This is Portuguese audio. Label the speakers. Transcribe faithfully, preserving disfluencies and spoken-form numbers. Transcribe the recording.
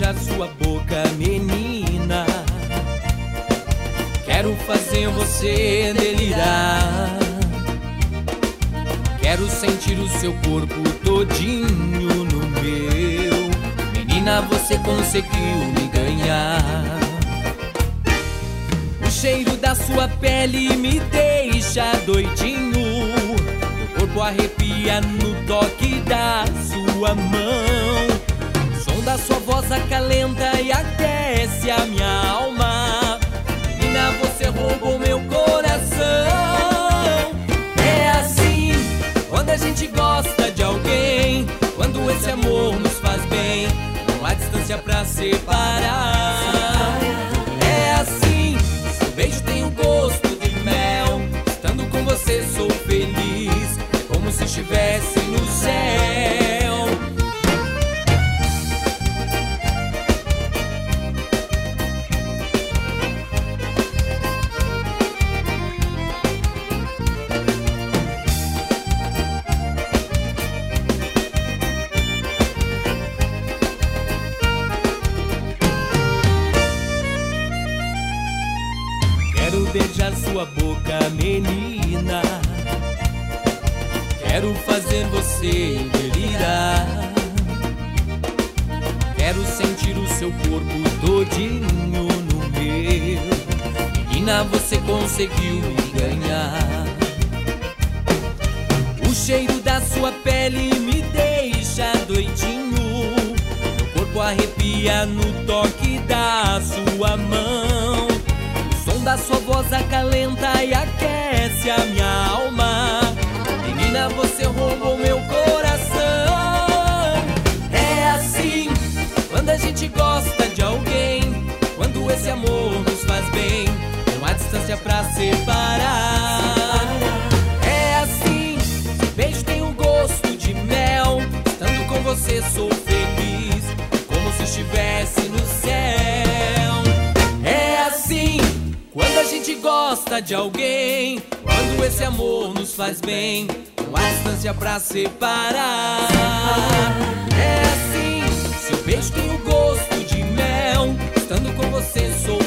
Speaker 1: beijar sua boca, menina. Quero fazer você delirar. Quero sentir o seu corpo todinho no meu. Menina, você conseguiu me ganhar. O cheiro da sua pele me deixa doidinho. Meu corpo arrepia no toque da sua mão. O som da sua voz acalenta e aquece a minha alma. Menina, você roubou meu coração. É assim, quando a gente gosta de alguém, quando esse amor nos faz bem, não há distância pra separar. É assim, seu beijo tem o gosto de mel. Estando com você sou feliz, é como se estivesse no céu. Quero beijar sua boca, menina. Quero fazer você delirar. Quero sentir o seu corpo todinho no meu. Menina, você conseguiu me ganhar. O cheiro da sua pele me deixa doidinho. Meu corpo arrepia no toque da sua mão. O som da sua voz acalenta e aquece a minha alma. Menina, você roubou meu coração. É assim, quando a gente gosta de alguém, quando esse amor nos faz bem, não há distância pra separar. É assim, seu beijo tem um gosto de mel. Estando com você sou feliz, como se estivesse no céu. É assim, quando a gente gosta de alguém, quando esse amor nos faz bem, não há distância pra separar. É assim, seu beijo tem o gosto de mel. Estando com você sou